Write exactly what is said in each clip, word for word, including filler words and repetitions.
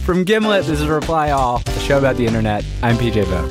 From Gimlet, this is Reply All, a show about the internet. I'm P J Vogt.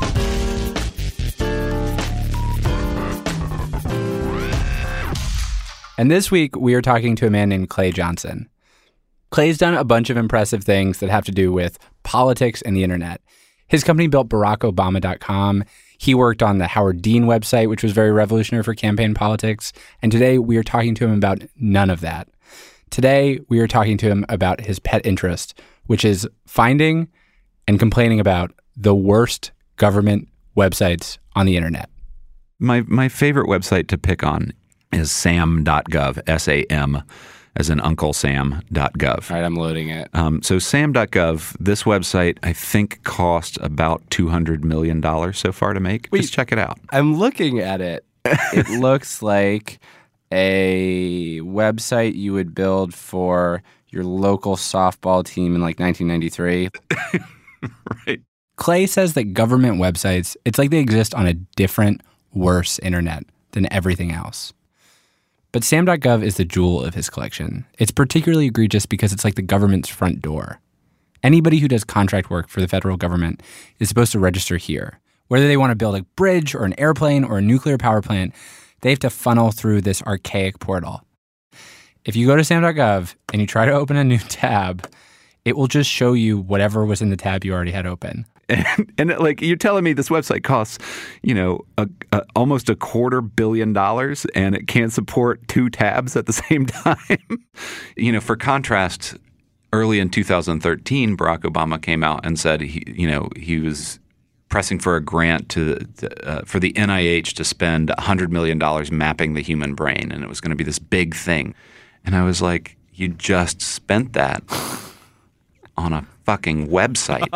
And this week, we are talking to a man named Clay Johnson. Clay's done a bunch of impressive things that have to do with politics and the internet. His company built Barack Obama dot com. He worked on the Howard Dean website, which was very revolutionary for campaign politics. And today, we are talking to him about none of that. Today, we are talking to him about his pet interest, which is finding and complaining about the worst government websites on the internet. My my favorite website to pick on is sam dot gov, S A M, as in Uncle Sam dot gov. All right, I'm loading it. Um, so sam dot gov, this website, I think, cost about two hundred million dollars so far to make. Wait, Just check it out. I'm looking at it. It looks like a website you would build for your local softball team in like nineteen ninety-three. Right. Clay says that government websites, it's like they exist on a different, worse internet than everything else. But sam dot gov is the jewel of his collection. It's particularly egregious because it's like the government's front door. Anybody who does contract work for the federal government is supposed to register here. Whether they want to build a bridge or an airplane or a nuclear power plant, they have to funnel through this archaic portal. If you go to sam dot gov and you try to open a new tab, it will just show you whatever was in the tab you already had open. And, and like you're telling me this website costs, you know, a, a, almost a quarter billion dollars and it can't support two tabs at the same time. You know, for contrast, early in two thousand thirteen, Barack Obama came out and said, he, you know, he was pressing for a grant to uh, for the N I H to spend one hundred million dollars mapping the human brain. And it was going to be this big thing. And I was like, you just spent that on a fucking website.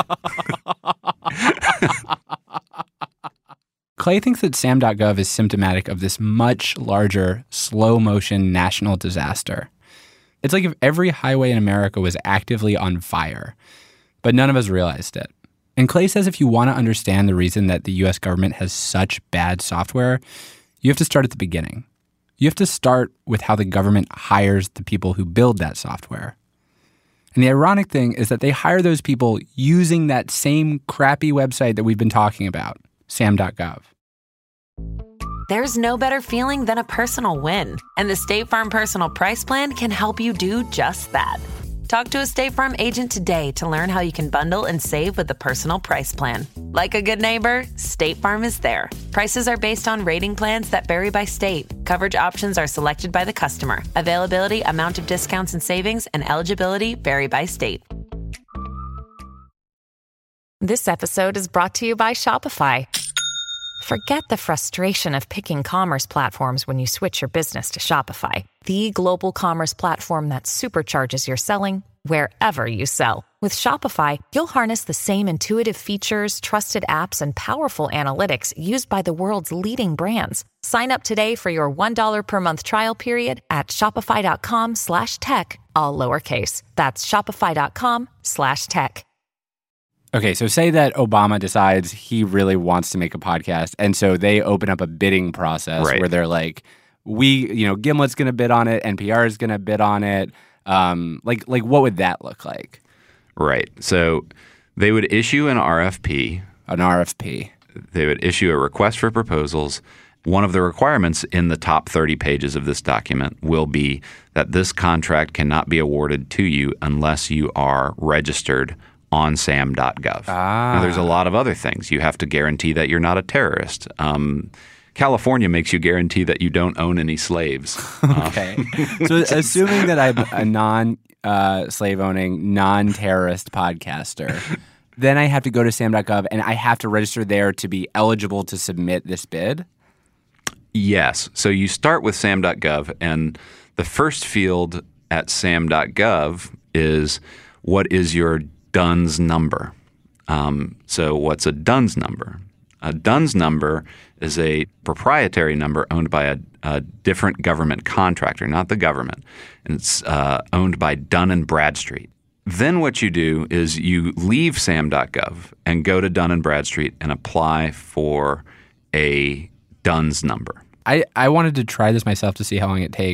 Clay thinks that sam dot gov is symptomatic of this much larger, slow-motion national disaster. It's like if every highway in America was actively on fire, but none of us realized it. And Clay says if you want to understand the reason that the U S government has such bad software, you have to start at the beginning. You have to start with how the government hires the people who build that software. And the ironic thing is that they hire those people using that same crappy website that we've been talking about, sam dot gov. There's no better feeling than a personal win. And the State Farm Personal Price Plan can help you do just that. Talk to a State Farm agent today to learn how you can bundle and save with the Personal Price Plan. Like a good neighbor, State Farm is there. Prices are based on rating plans that vary by state. Coverage options are selected by the customer. Availability, amount of discounts and savings, and eligibility vary by state. This episode is brought to you by Shopify. Forget the frustration of picking commerce platforms when you switch your business to Shopify, the global commerce platform that supercharges your selling wherever you sell. With Shopify, you'll harness the same intuitive features, trusted apps, and powerful analytics used by the world's leading brands. Sign up today for your one dollar per month trial period at shopify.com slash tech, all lowercase. That's shopify.com slash tech. Okay, so say that Obama decides he really wants to make a podcast, and so they open up a bidding process Right. where they're like, we, you know, Gimlet's going to bid on it, N P R is going to bid on it. Um, like, like, what would that look like? Right. So they would issue an R F P. An R F P. They would issue a request for proposals. One of the requirements in the top thirty pages of this document will be that this contract cannot be awarded to you unless you are registered on sam dot gov. Ah. Now, there's a lot of other things. You have to guarantee that you're not a terrorist. Um, California makes you guarantee that you don't own any slaves. Okay. So assuming that I'm a non-slave-owning, uh, non-terrorist podcaster, then I have to go to sam dot gov and I have to register there to be eligible to submit this bid? Yes. So you start with sam dot gov, and the first field at sam dot gov is what is your D U N S number. Um, so what's a D U N S number? A D U N S number is a proprietary number owned by a, a different government contractor, not the government. And it's uh, owned by Dun and Bradstreet. Then what you do is you leave sam dot gov and go to Dun and Bradstreet and apply for a D U N S number. I, I wanted to try this myself to see how long it takes.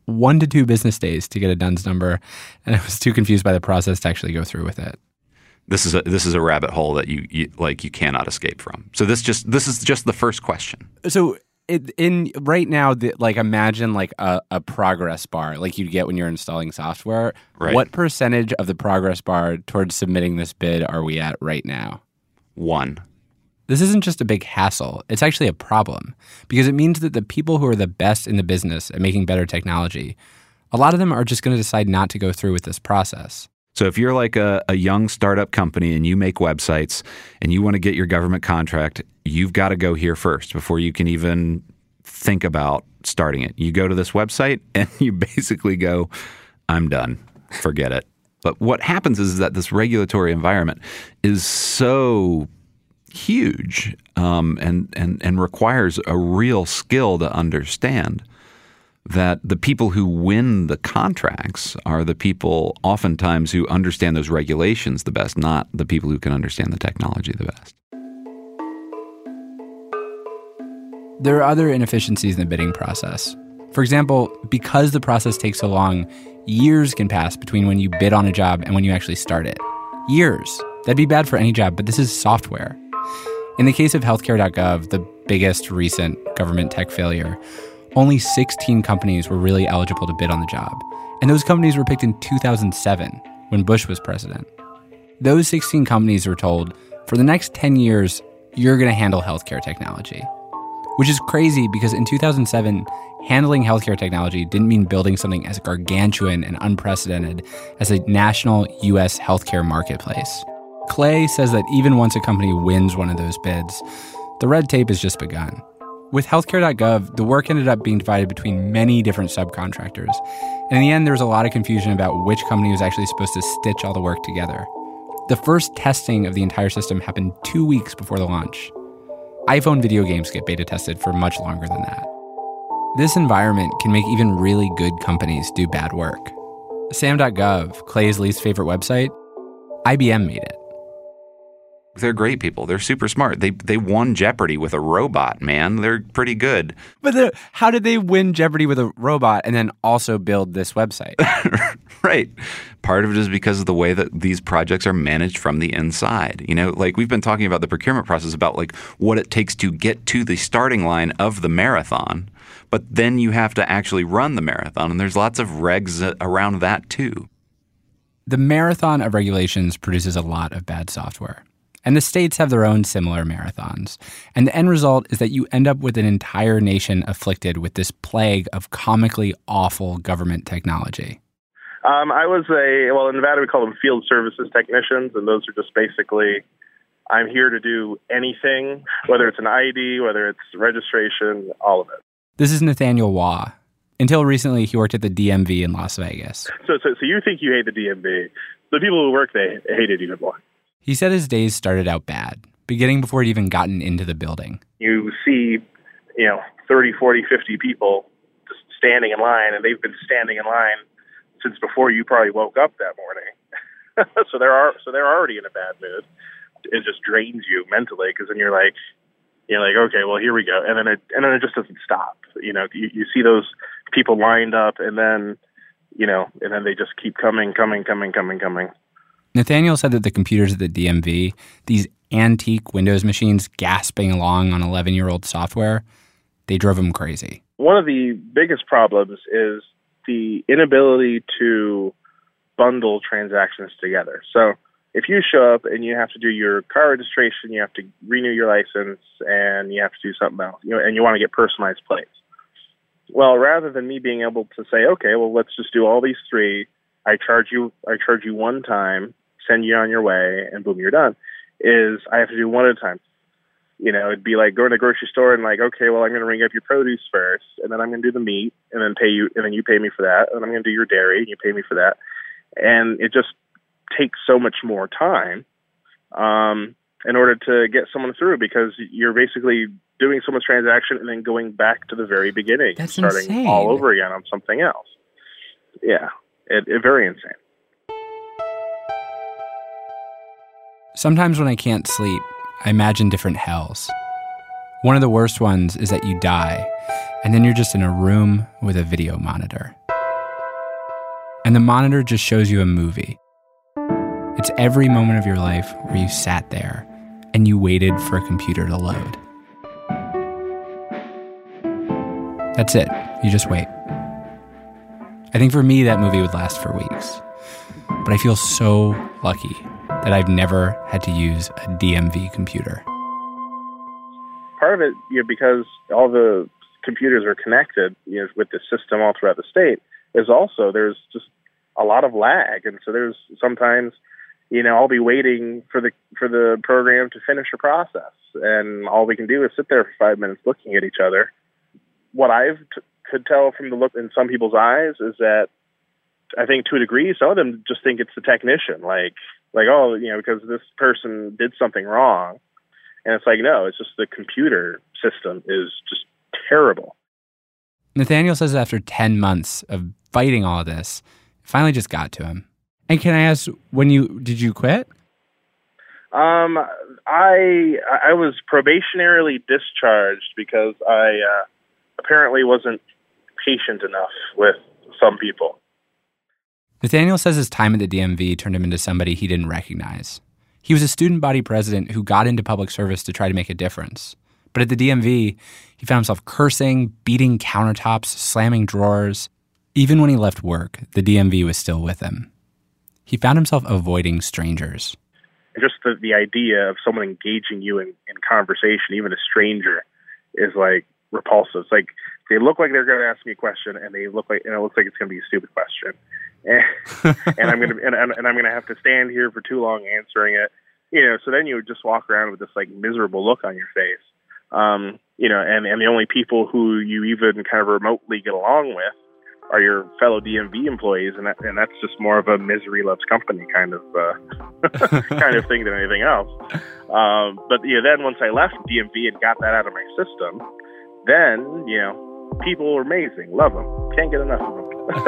one to two business days to get a D U N S number, and I was too confused by the process to actually go through with it. This is a this is a rabbit hole that you, you like you cannot escape from. So this just this is just the first question. So it, in right now, the, like imagine like a, a progress bar like you get when you're installing software. Right. What percentage of the progress bar towards submitting this bid are we at right now? One. This isn't just a big hassle. It's actually a problem because it means that the people who are the best in the business at making better technology, a lot of them are just going to decide not to go through with this process. So if you're like a, a young startup company and you make websites and you want to get your government contract, you've got to go here first before you can even think about starting it. You go to this website and you basically go, I'm done. Forget it. But what happens is that this regulatory environment is so huge um, and, and, and requires a real skill to understand that the people who win the contracts are the people oftentimes who understand those regulations the best, not the people who can understand the technology the best. There are other inefficiencies in the bidding process. For example, because the process takes so long, years can pass between when you bid on a job and when you actually start it. Years. That'd be bad for any job, but this is software. In the case of healthcare dot gov, the biggest recent government tech failure, only sixteen companies were really eligible to bid on the job. And those companies were picked in two thousand seven, when Bush was president. Those sixteen companies were told, for the next ten years, you're going to handle healthcare technology. Which is crazy because in two thousand seven, handling healthcare technology didn't mean building something as gargantuan and unprecedented as a national U S healthcare marketplace. Clay says that even once a company wins one of those bids, the red tape has just begun. With healthcare dot gov, the work ended up being divided between many different subcontractors. And in the end, there was a lot of confusion about which company was actually supposed to stitch all the work together. The first testing of the entire system happened two weeks before the launch. iPhone video games get beta tested for much longer than that. This environment can make even really good companies do bad work. Sam dot gov, Clay's least favorite website, I B M made it. They're great people. They're super smart. They they won Jeopardy with a robot, man. They're pretty good. But the, how did they win Jeopardy with a robot and then also build this website? Right. Part of it is because of the way that these projects are managed from the inside. You know, like we've been talking about the procurement process, about like what it takes to get to the starting line of the marathon. But then you have to actually run the marathon. And there's lots of regs around that too. The marathon of regulations produces a lot of bad software. And the states have their own similar marathons. And the end result is that you end up with an entire nation afflicted with this plague of comically awful government technology. Um, I was a, well, in Nevada we call them field services technicians, and those are just basically, I'm here to do anything, whether it's an I D, whether it's registration, all of it. This is Nathaniel Waugh. Until recently, he worked at the D M V in Las Vegas. So, so, so you think you hate the D M V. The people who work, they hate it even more. He said his days started out bad, beginning before he'd even gotten into the building. You see, you know, thirty, forty, fifty people just standing in line, and they've been standing in line since before you probably woke up that morning. so they're so they're already in a bad mood. It just drains you mentally because then you're like, you're like, okay, well here we go, and then it and then it just doesn't stop. You know, you, you see those people lined up, and then you know, and then they just keep coming, coming, coming, coming, coming. Nathaniel said that the computers at the D M V, these antique Windows machines gasping along on eleven-year-old software, they drove him crazy. One of the biggest problems is the inability to bundle transactions together. So if you show up and you have to do your car registration, you have to renew your license, and you have to do something else, you know, and you want to get personalized plates. Well, rather than me being able to say, okay, well, let's just do all these three, I charge you, I charge you one time, send you on your way, and boom, you're done, is I have to do one at a time. You know, it'd be like going to the grocery store and like, okay, well, I'm going to ring up your produce first, and then I'm going to do the meat, and then pay you, and then you pay me for that, and then I'm going to do your dairy, and you pay me for that. And it just takes so much more time um, in order to get someone through, because you're basically doing someone's transaction and then going back to the very beginning, That's and starting insane. all over again on something else. Yeah, it, it very insane. Sometimes when I can't sleep, I imagine different hells. One of the worst ones is that you die, and then you're just in a room with a video monitor. And the monitor just shows you a movie. It's every moment of your life where you sat there and you waited for a computer to load. That's it. You just wait. I think for me, that movie would last for weeks. But I feel so lucky that I've never had to use a D M V computer. Part of it, you know, because all the computers are connected, you know, with the system all throughout the state, is also there's just a lot of lag. And so there's sometimes, you know, I'll be waiting for the for the program to finish a process. And all we can do is sit there for five minutes looking at each other. What I've t- could tell from the look in some people's eyes is that I think to a degree, some of them just think it's the technician, like, like, oh, you know, because this person did something wrong. And it's like, no, it's just the computer system is just terrible. Nathaniel says after ten months of fighting all of this, it finally just got to him. And can I ask, when you, did you quit? Um, I, I was probationarily discharged because I, uh, apparently wasn't patient enough with some people. Nathaniel says his time at the D M V turned him into somebody he didn't recognize. He was a student body president who got into public service to try to make a difference. But at the D M V, he found himself cursing, beating countertops, slamming drawers. Even when he left work, the D M V was still with him. He found himself avoiding strangers. Just the, the idea of someone engaging you in, in conversation, even a stranger, is like repulsive. It's like they look like they're going to ask me a question, and they look like, and it looks like it's going to be a stupid question, and, and I'm going to and, and I'm going to have to stand here for too long answering it. You know, so then you would just walk around with this like miserable look on your face. Um, you know, and, and the only people who you even kind of remotely get along with are your fellow D M V employees, and that, and that's just more of a misery loves company kind of uh, kind of thing than anything else. Um, but yeah, then once I left D M V and got that out of my system, then, you know, people are amazing. Love them. Can't get enough of them.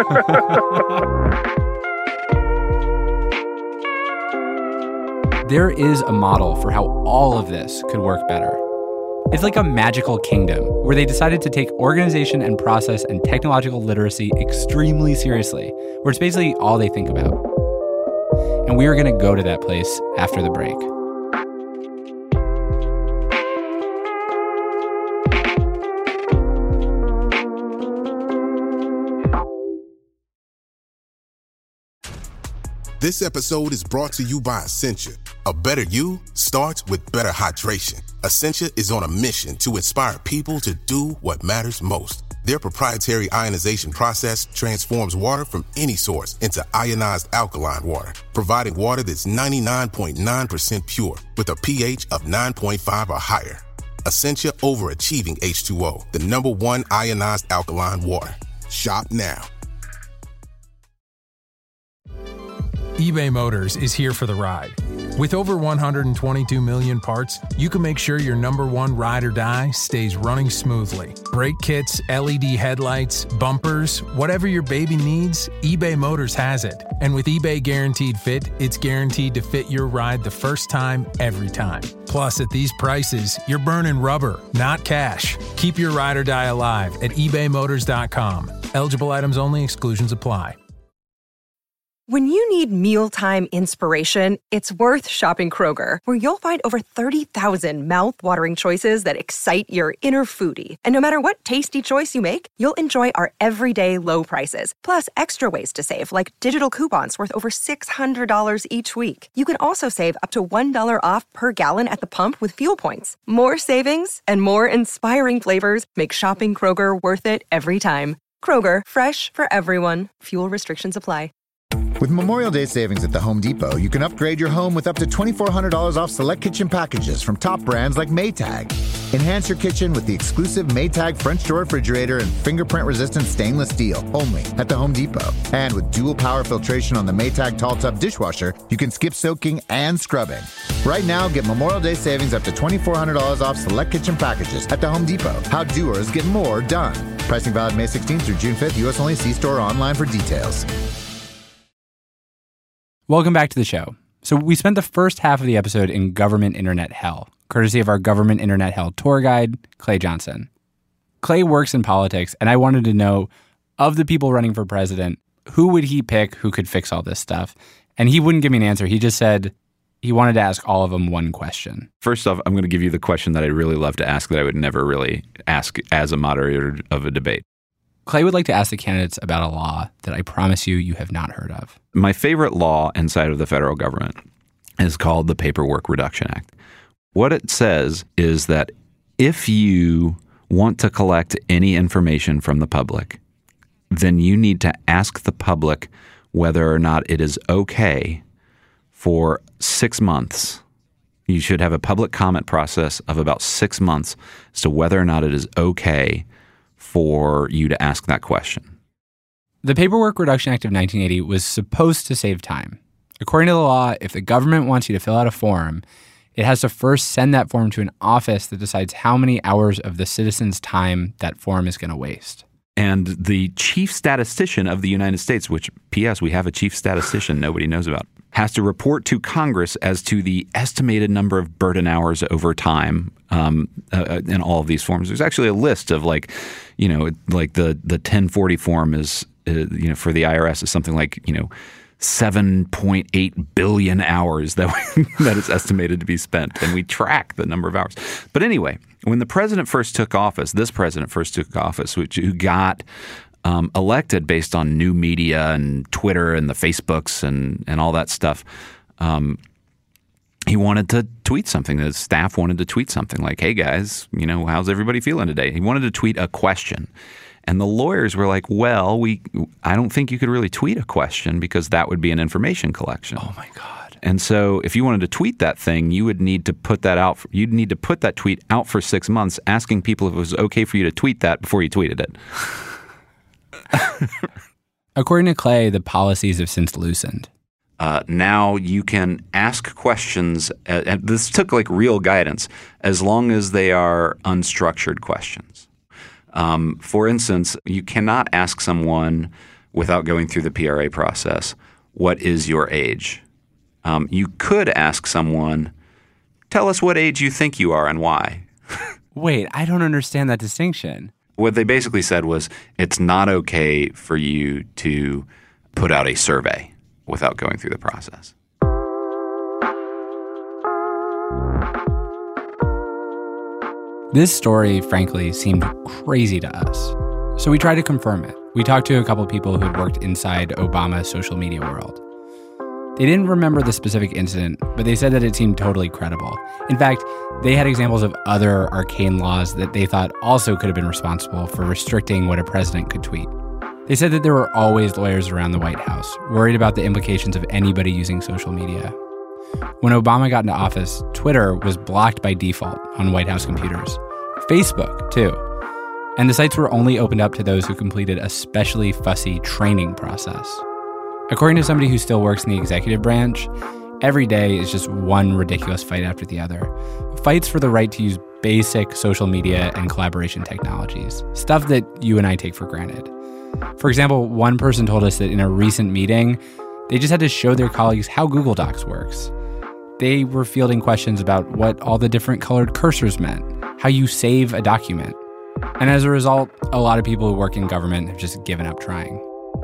There is a model for how all of this could work better. It's like a magical kingdom where they decided to take organization and process and technological literacy extremely seriously, where it's basically all they think about. And we are going to go to that place after the break. This episode is brought to you by Essentia. A better you starts with better hydration. Essentia is on a mission to inspire people to do what matters most. Their proprietary ionization process transforms water from any source into ionized alkaline water, providing water that's ninety-nine point nine percent pure with a pH of nine point five or higher. Essentia Overachieving H two O, the number one ionized alkaline water. Shop now. eBay Motors is here for the ride. With over one hundred twenty-two million parts, you can make sure your number one ride or die stays running smoothly. Brake kits, L E D headlights, bumpers, whatever your baby needs, eBay Motors has it. And with eBay Guaranteed Fit, it's guaranteed to fit your ride the first time, every time. Plus, at these prices, you're burning rubber, not cash. Keep your ride or die alive at ebay motors dot com. Eligible items only. Exclusions apply. When you need mealtime inspiration, it's worth shopping Kroger, where you'll find over thirty thousand mouth-watering choices that excite your inner foodie. And no matter what tasty choice you make, you'll enjoy our everyday low prices, plus extra ways to save, like digital coupons worth over six hundred dollars each week. You can also save up to one dollar off per gallon at the pump with fuel points. More savings and more inspiring flavors make shopping Kroger worth it every time. Kroger, fresh for everyone. Fuel restrictions apply. With Memorial Day savings at the Home Depot, you can upgrade your home with up to twenty-four hundred dollars off select kitchen packages from top brands like Maytag. Enhance your kitchen with the exclusive Maytag French door refrigerator and fingerprint-resistant stainless steel, only at the Home Depot. And with dual power filtration on the Maytag Tall Tub dishwasher, you can skip soaking and scrubbing. Right now, get Memorial Day savings up to twenty-four hundred dollars off select kitchen packages at the Home Depot. How doers get more done. Pricing valid May sixteenth through June fifth, U S only. See store or online for details. Welcome back to the show. So we spent the first half of the episode in government internet hell, courtesy of our government internet hell tour guide, Clay Johnson. Clay works in politics, and I wanted to know, of the people running for president, who would he pick who could fix all this stuff? And he wouldn't give me an answer. He just said he wanted to ask all of them one question. First off, I'm going to give you the question that I'd really love to ask that I would never really ask as a moderator of a debate. Clay would like to ask the candidates about a law that I promise you you have not heard of. My favorite law inside of the federal government is called the Paperwork Reduction Act. What it says is that if you want to collect any information from the public, then you need to ask the public whether or not it is okay for six months. You should have a public comment process of about six months as to whether or not it is okay for you to ask that question. The Paperwork Reduction Act of nineteen eighty was supposed to save time. According to the law, if the government wants you to fill out a form, it has to first send that form to an office that decides how many hours of the citizen's time that form is going to waste. And the chief statistician of the United States, which, P S, we have a chief statistician nobody knows about, has to report to Congress as to the estimated number of burden hours over time um, uh, in all of these forms. There's actually a list of like, you know, like the, the ten forty form is, uh, you know, for the I R S is something like, you know, seven point eight billion hours that we, that is estimated to be spent. And we track the number of hours. But anyway, when the president first took office, this president first took office, which who got um, elected based on new media and Twitter and the Facebooks and, and all that stuff, um, he wanted to tweet something. His staff wanted to tweet something like, hey, guys, you know, how's everybody feeling today? He wanted to tweet a question. And the lawyers were like, well, we I don't think you could really tweet a question because that would be an information collection. Oh, my God. And so if you wanted to tweet that thing, you would need to put that out. For, you'd need to put that tweet out for six months, asking people if it was okay for you to tweet that before you tweeted it. According to Clay, the policies have since loosened. Uh, now you can ask questions, uh, and this took like real guidance, as long as they are unstructured questions. Um, for instance, you cannot ask someone without going through the P R A process, what is your age? Um, you could ask someone, tell us what age you think you are and why. Wait, I don't understand that distinction. What they basically said was it's not okay for you to put out a survey without going through the process. This story, frankly, seemed crazy to us. So we tried to confirm it. We talked to a couple of people who had worked inside Obama's social media world. They didn't remember the specific incident, but they said that it seemed totally credible. In fact, they had examples of other arcane laws that they thought also could have been responsible for restricting what a president could tweet. They said that there were always lawyers around the White House, worried about the implications of anybody using social media. When Obama got into office, Twitter was blocked by default on White House computers. Facebook, too. And the sites were only opened up to those who completed a specially fussy training process. According to somebody who still works in the executive branch, every day is just one ridiculous fight after the other. Fights for the right to use basic social media and collaboration technologies, stuff that you and I take for granted. For example, one person told us that in a recent meeting, they just had to show their colleagues how Google Docs works. They were fielding questions about what all the different colored cursors meant, how you save a document. And as a result, a lot of people who work in government have just given up trying.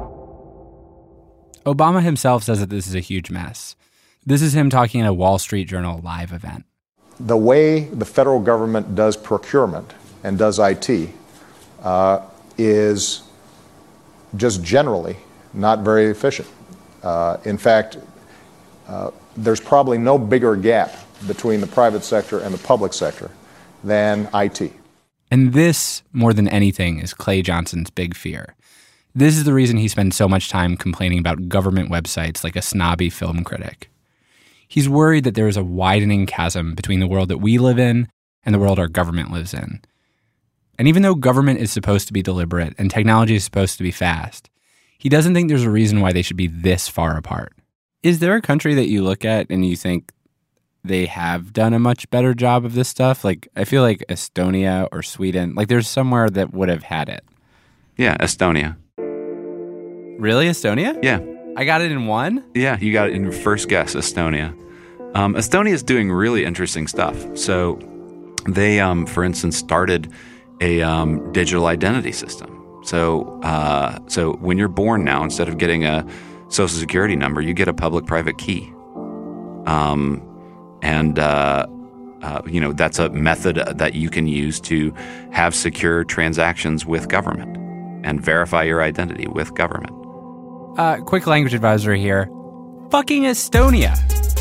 Obama himself says that this is a huge mess. This is him talking at a Wall Street Journal live event. The way the federal government does procurement and does I T uh, is just generally not very efficient. Uh, in fact, uh, there's probably no bigger gap between the private sector and the public sector than I T. And this, more than anything, is Clay Johnson's big fear. This is the reason he spends so much time complaining about government websites like a snobby film critic. He's worried that there is a widening chasm between the world that we live in and the world our government lives in. And even though government is supposed to be deliberate and technology is supposed to be fast, he doesn't think there's a reason why they should be this far apart. Is there a country that you look at and you think they have done a much better job of this stuff? Like, I feel like Estonia or Sweden, like there's somewhere that would have had it. Yeah, Estonia. Really? Estonia? Yeah. I got it in one? Yeah, you got it in your first guess, Estonia. Um, Estonia is doing really interesting stuff. So they, um, for instance, started a um, digital identity system. So, uh, so when you're born now, instead of getting a social security number, you get a public-private key. Um, and, uh, uh, you know, that's a method that you can use to have secure transactions with government and verify your identity with government. Uh, quick language advisory here. Fucking Estonia.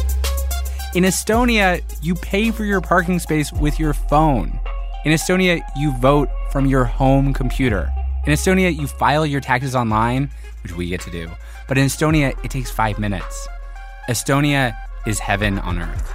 In Estonia, you pay for your parking space with your phone. In Estonia, you vote from your home computer. In Estonia, you file your taxes online, which we get to do. But in Estonia, it takes five minutes. Estonia is heaven on earth.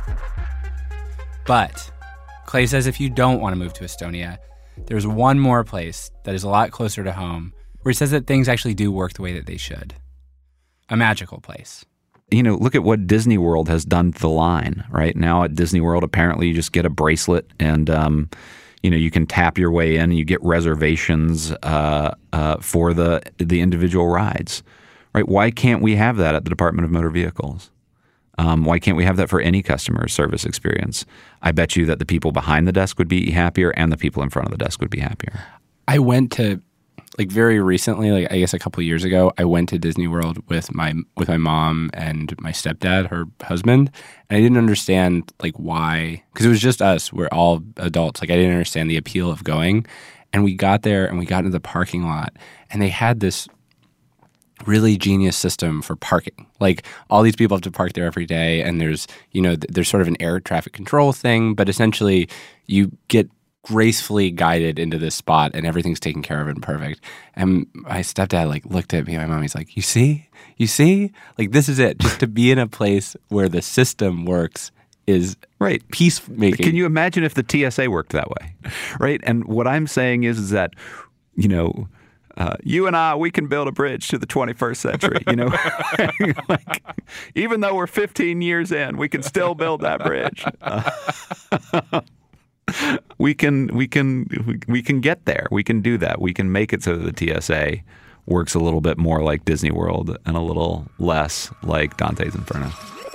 But Clay says if you don't want to move to Estonia, there's one more place that is a lot closer to home where he says that things actually do work the way that they should. A magical place. You know, look at what Disney World has done to the line, right? Now at Disney World, apparently you just get a bracelet and, um, you know, you can tap your way in and you get reservations uh, uh, for the the individual rides, right? Why can't we have that at the Department of Motor Vehicles? Um, why can't we have that for any customer service experience? I bet you that the people behind the desk would be happier and the people in front of the desk would be happier. I went to... Like very recently, like I guess a couple of years ago, I went to Disney World with my with my mom and my stepdad, her husband, and I didn't understand like why, because it was just us. We're all adults. Like I didn't understand the appeal of going, and we got there and we got into the parking lot, and they had this really genius system for parking. Like all these people have to park there every day, and there's you know there's sort of an air traffic control thing, but essentially you get gracefully guided into this spot and everything's taken care of and perfect. And my stepdad like looked at me and my mom, he's like, you see? You see? Like this is it. Just to be in a place where the system works is right. Peacemaking. Can you imagine if the T S A worked that way? Right? And what I'm saying is, is that, you know, uh, you and I, we can build a bridge to the twenty-first century, you know? Like, even though we're fifteen years in, we can still build that bridge. Uh, We can, we can, we can get there. We can do that. We can make it so that the T S A works a little bit more like Disney World and a little less like Dante's Inferno.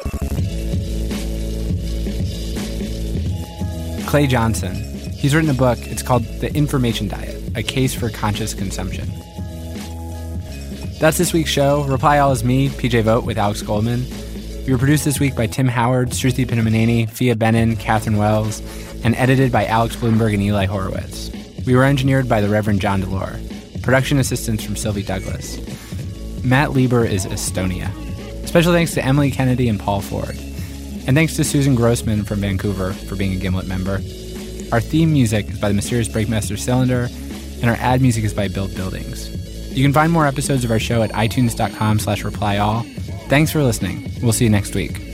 Clay Johnson. He's written a book. It's called The Information Diet, A Case for Conscious Consumption. That's this week's show. Reply All is me, P J Vogt with Alex Goldman. We were produced this week by Tim Howard, Shruti Pinamaneni, Fia Benin, Catherine Wells, and edited by Alex Bloomberg and Eli Horowitz. We were engineered by the Reverend John Delore. Production assistance from Sylvie Douglas. Matt Lieber is Estonia. Special thanks to Emily Kennedy and Paul Ford. And thanks to Susan Grossman from Vancouver for being a Gimlet member. Our theme music is by the Mysterious Breakmaster Cylinder, and our ad music is by Built Buildings. You can find more episodes of our show at itunes.com slash replyall. Thanks for listening. We'll see you next week.